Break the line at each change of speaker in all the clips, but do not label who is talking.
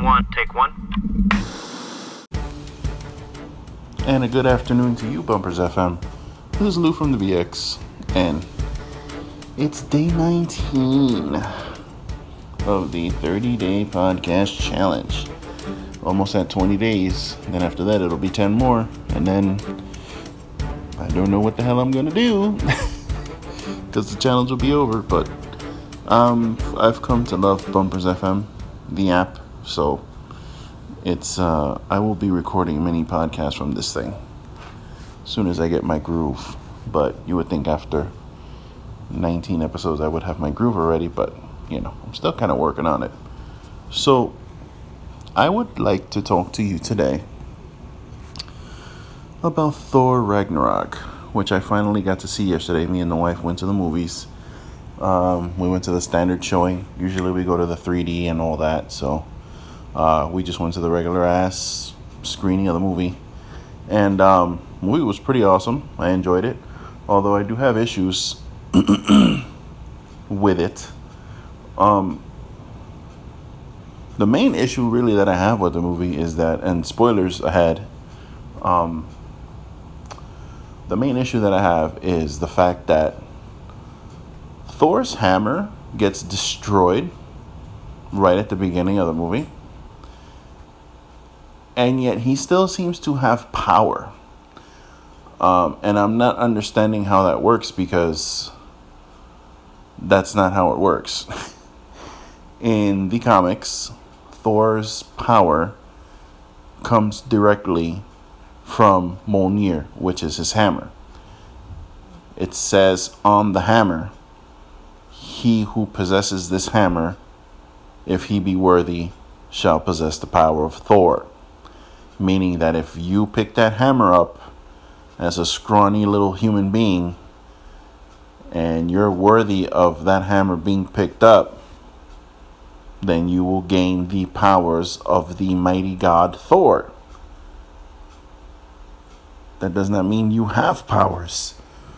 one, take one.
And a good afternoon to you, Bumpers FM. This is Lou from the VX, and it's day 19 of the 30-day podcast challenge. Almost at 20 days. Then after that, it'll be 10 more, and then I don't know what the hell I'm gonna do because the challenge will be over. But I've come to love Bumpers FM, the app, so it's I will be recording mini podcasts from this thing as soon as I get my groove. But you would think after 19 episodes I would have my groove already, but I'm still kind of working on it. So I would like to talk to you today about Thor Ragnarok, which I finally got to see yesterday. Me and the wife went to the movies. We went to the standard showing. Usually we go to the 3D and all that, so we just went to the regular ass screening of the movie. And the movie was pretty awesome. I enjoyed it, although I do have issues with it. The main issue really that I have with the movie is that, and spoilers ahead, the main issue that I have is the fact that Thor's hammer gets destroyed right at the beginning of the movie, and yet he still seems to have power. And I'm not understanding how that works, because that's not how it works. In the comics, Thor's power comes directly from Mjolnir, which is his hammer. It says on the hammer, "He who possesses this hammer, if he be worthy, shall possess the power of Thor." Meaning that if you pick that hammer up as a scrawny little human being, and you're worthy of that hammer being picked up, then you will gain the powers of the mighty god Thor. That does not mean you have powers.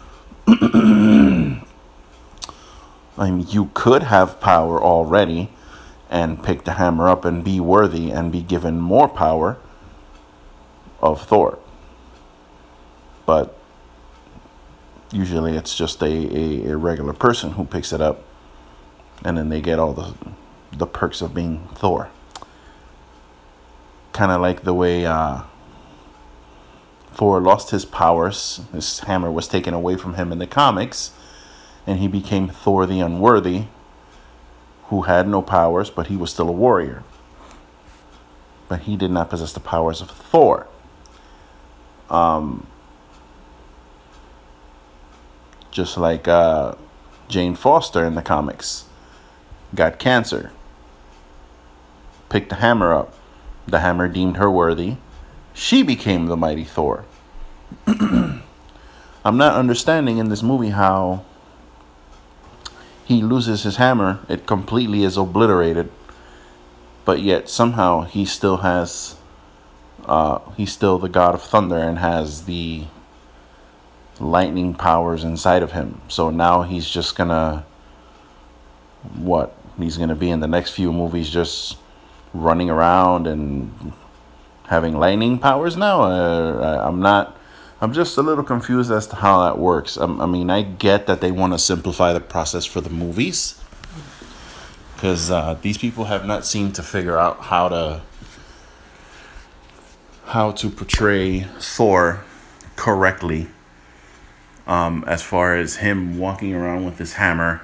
I mean, you could have power already and pick the hammer up and be worthy and be given more power of Thor. But usually it's just a regular person who picks it up, and then they get all the perks of being Thor. Kind of like the way Thor lost his powers. His hammer was taken away from him in the comics, and he became Thor the Unworthy, who had no powers, but he was still a warrior. But he did not possess the powers of Thor. Just like Jane Foster in the comics got cancer, picked the hammer up. The hammer deemed her worthy. She became the mighty Thor. I'm not understanding in this movie how he loses his hammer. It completely is obliterated. But yet somehow he still has, he's still the god of thunder and has the lightning powers inside of him. So now he's just gonna, he's gonna be in the next few movies just running around and having lightning powers now? I'm just a little confused as to how that works. I mean, I get that they want to simplify the process for the movies, because these people have not seemed to figure out how to portray Thor correctly, as far as him walking around with his hammer,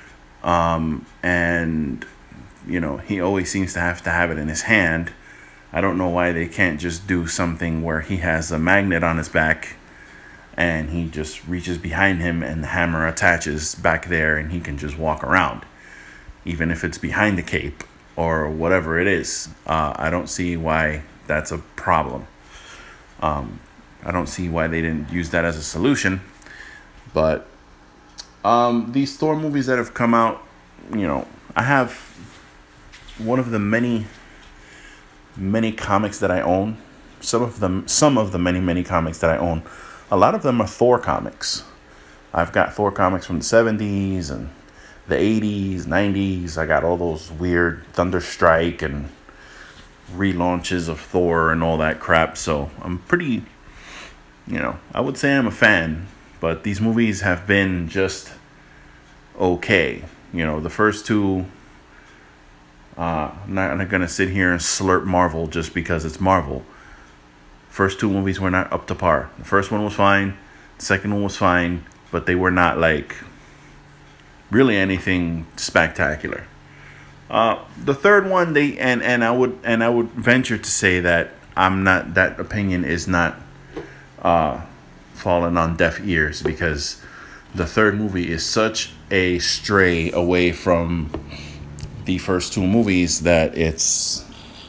and he always seems to have it in his hand. I don't know why they can't just do something where he has a magnet on his back and he just reaches behind him and the hammer attaches back there and he can just walk around, even if it's behind the cape or whatever it is. I don't see why that's a problem. I don't see why they didn't use that as a solution. But these Thor movies that have come out, I have one of the many comics that I own. Some of the many comics that I own, a lot of them are Thor comics. I've got Thor comics from the 70s and the 80s, 90s. I got all those weird Thunderstrike and relaunches of Thor and all that crap. So I'm pretty, I would say I'm a fan, but these movies have been just okay. The first two, I'm not gonna sit here and slurp Marvel just because it's Marvel. First two movies were not up to par. The first one was fine, the second one was fine, but they were not like really anything spectacular. The third one, I would venture to say that that opinion is not falling on deaf ears, because the third movie is such a stray away from the first two movies that it's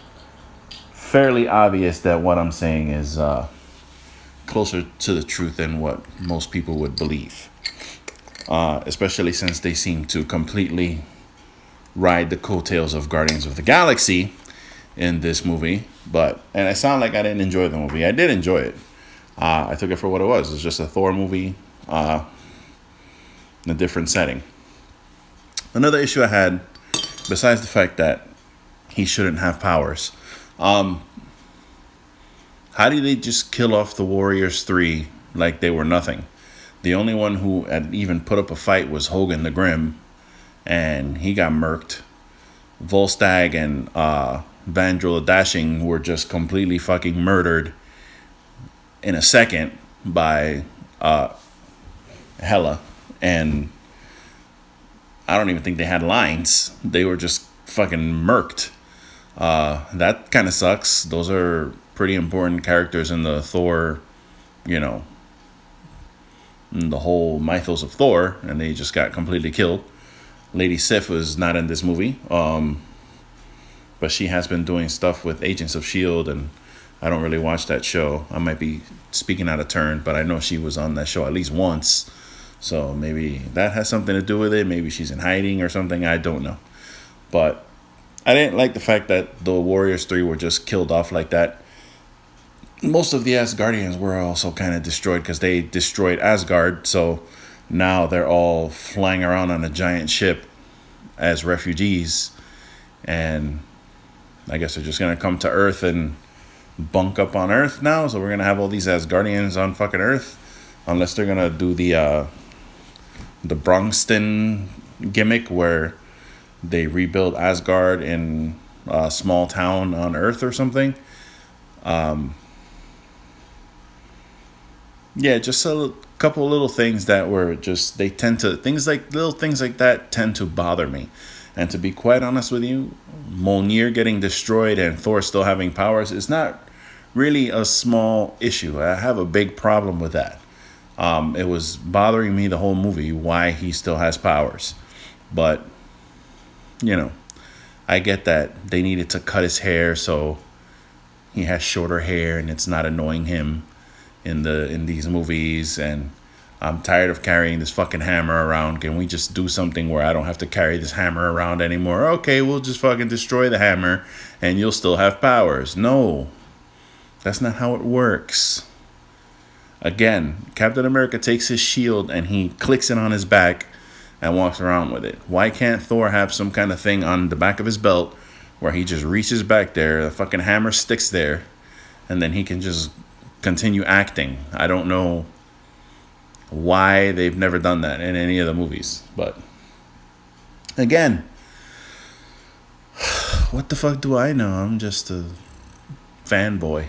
fairly obvious that what I'm saying is closer to the truth than what most people would believe. Especially since they seem to completely ride the coattails of Guardians of the Galaxy in this movie. And I sound like I didn't enjoy the movie. I did enjoy it. I took it for what it was. It's just a Thor movie in a different setting. Another issue I had, besides the fact that he shouldn't have powers, how did they just kill off the Warriors 3 like they were nothing? The only one who had even put up a fight was Hogan the Grim, and he got murked. Volstagg and Vandrel the Dashing were just completely fucking murdered in a second by Hela. And I don't even think they had lines. They were just fucking murked. That kind of sucks. Those are pretty important characters in the Thor, in the whole mythos of Thor, and they just got completely killed. Lady Sif was not in this movie, but she has been doing stuff with Agents of S.H.I.E.L.D., and I don't really watch that show. I might be speaking out of turn, but I know she was on that show at least once, so maybe that has something to do with it. Maybe she's in hiding or something. I don't know. But I didn't like the fact that the Warriors 3 were just killed off like that. Most of the Asgardians were also kind of destroyed because they destroyed Asgard. So now they're all flying around on a giant ship as refugees. And I guess they're just going to come to Earth and bunk up on Earth now. So we're going to have all these Asgardians on fucking Earth. Unless they're going to do the Bronxton gimmick where they rebuild Asgard in a small town on Earth or something. Yeah, just a couple little things that were just, little things like that tend to bother me. And to be quite honest with you, Mjolnir getting destroyed and Thor still having powers is not really a small issue. I have a big problem with that. It was bothering me the whole movie why he still has powers. But, I get that they needed to cut his hair so he has shorter hair and it's not annoying him in these movies. And I'm tired of carrying this fucking hammer around. Can we just do something where I don't have to carry this hammer around anymore? Okay, we'll just fucking destroy the hammer and you'll still have powers. No, that's not how it works. Again, Captain America takes his shield and he clicks it on his back and walks around with it. Why can't Thor have some kind of thing on the back of his belt where he just reaches back there, the fucking hammer sticks there, and then he can just continue acting? I don't know why they've never done that in any of the movies. But again, what the fuck do I know? I'm just a fanboy.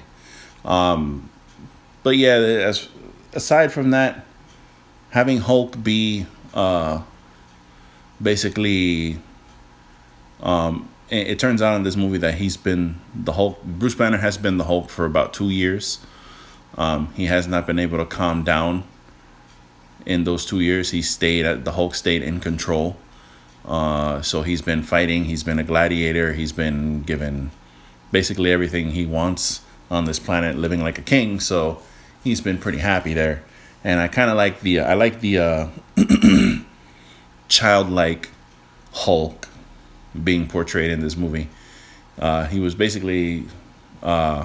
But yeah, aside from that, having Hulk be basically, it turns out in this movie that he's been the Hulk. Bruce Banner has been the Hulk for about 2 years. He has not been able to calm down in those 2 years. The Hulk stayed in control. So he's been fighting. He's been a gladiator. He's been given basically everything he wants on this planet, living like a king. So he's been pretty happy there. And I kind of like the childlike Hulk being portrayed in this movie. He was basically the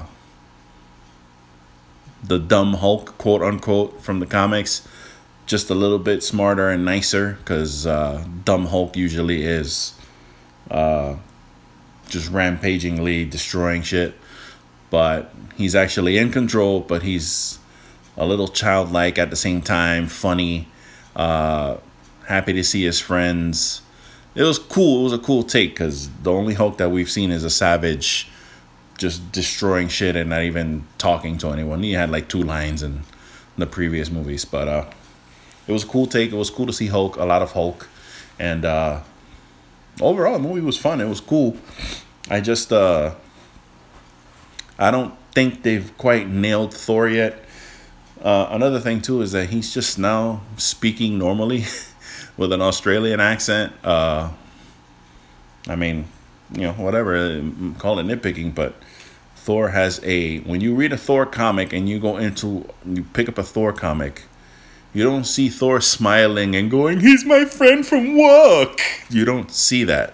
dumb Hulk, quote unquote, from the comics, just a little bit smarter and nicer, because dumb Hulk usually is just rampagingly destroying shit. But he's actually in control, but he's a little childlike at the same time, funny, happy to see his friends. It was cool. It was a cool take because the only Hulk that we've seen is a savage just destroying shit and not even talking to anyone. He had like 2 lines in the previous movies, but it was a cool take. It was cool to see Hulk, a lot of Hulk, and overall the movie was fun. It was cool. I just I don't think they've quite nailed Thor yet. Another thing too is that he's just now speaking normally with an Australian accent. I mean, whatever, call it nitpicking, but Thor has when you read a Thor comic and you pick up a Thor comic, you don't see Thor smiling and going, "He's my friend from work." You don't see that.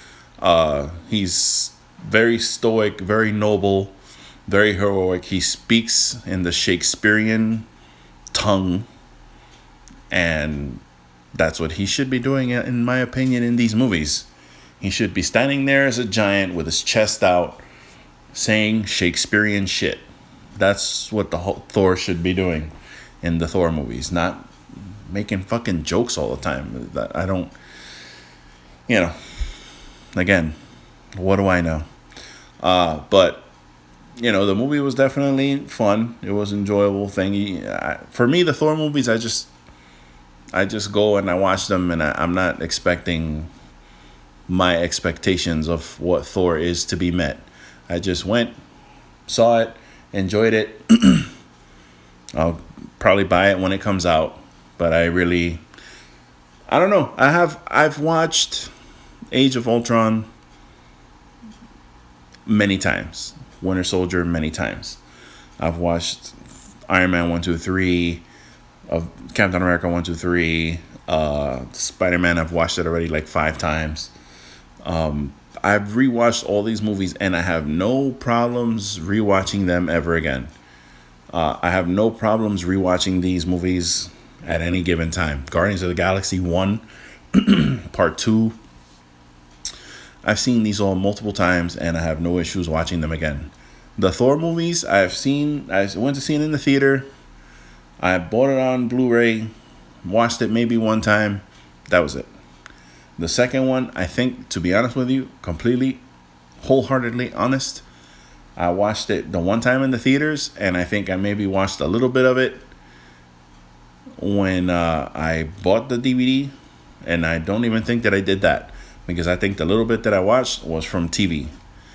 He's very stoic, very noble, very heroic. He speaks in the Shakespearean tongue, and that's what he should be doing, in my opinion, in these movies. He should be standing there as a giant with his chest out, saying Shakespearean shit. That's what the Thor should be doing in the Thor movies, not making fucking jokes all the time. That I don't, again, what do I know? But the movie was definitely fun. It was an enjoyable thing. For me, the Thor movies, I just go and I watch them, and I'm not expecting my expectations of what Thor is to be met. I just went, saw it, enjoyed it. I'll probably buy it when it comes out, but I don't know. I've watched Age of Ultron many times. Winter Soldier many times. I've watched Iron Man 1, 2, 3, of Captain America 1, 2, 3, Spider-Man. I've watched it already like 5 times. I've rewatched all these movies and I have no problems rewatching them ever again. I have no problems rewatching these movies at any given time. Guardians of the Galaxy 1, Part 2. I've seen these all multiple times and I have no issues watching them again. The Thor movies, I went to see it in the theater. I bought it on Blu-ray, watched it maybe one time. That was it. The second one, I think, to be honest with you, completely, wholeheartedly honest, I watched it the one time in the theaters, and I think I maybe watched a little bit of it when I bought the DVD, and I don't even think that I did that, because I think the little bit that I watched was from TV.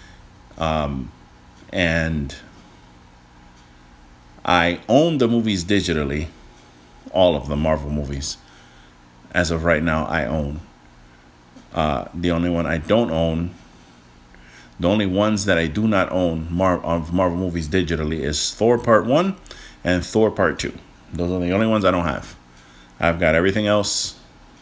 And I own the movies digitally, all of the Marvel movies. As of right now, I own. The only one I don't own, the only ones that I do not own of Marvel movies digitally is Thor Part 1 and Thor Part 2. Those are the only ones I don't have. I've got everything else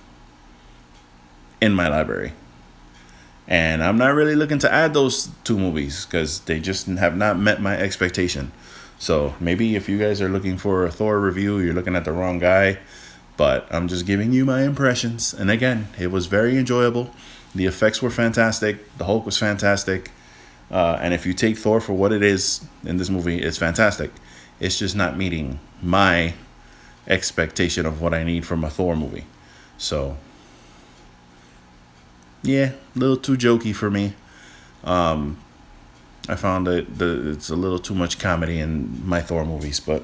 in my library. And I'm not really looking to add those 2 movies because they just have not met my expectation. So maybe if you guys are looking for a Thor review, you're looking at the wrong guy. But I'm just giving you my impressions. And again, it was very enjoyable. The effects were fantastic. The Hulk was fantastic. And if you take Thor for what it is in this movie, it's fantastic. It's just not meeting my expectation of what I need from a Thor movie. So, yeah, a little too jokey for me. I found that it's a little too much comedy in my Thor movies. But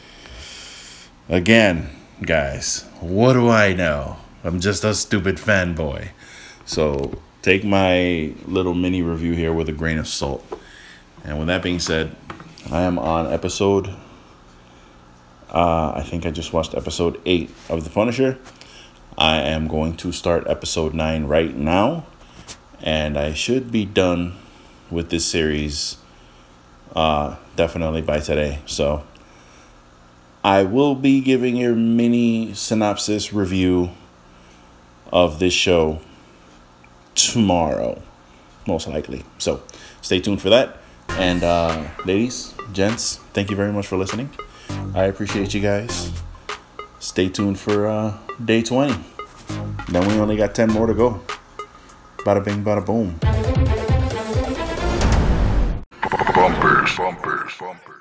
again, guys, what do I know? I'm just a stupid fanboy. So take my little mini review here with a grain of salt. And with that being said, I am on episode, I think I just watched episode 8 of The Punisher. I am going to start episode 9 right now. And I should be done with this series definitely by today. So I will be giving a mini synopsis review of this show tomorrow, most likely. So stay tuned for that. And ladies, gents, thank you very much for listening. I appreciate you guys. Stay tuned for day 20. Then we only got 10 more to go. Bada bing, bada boom.
bumpers.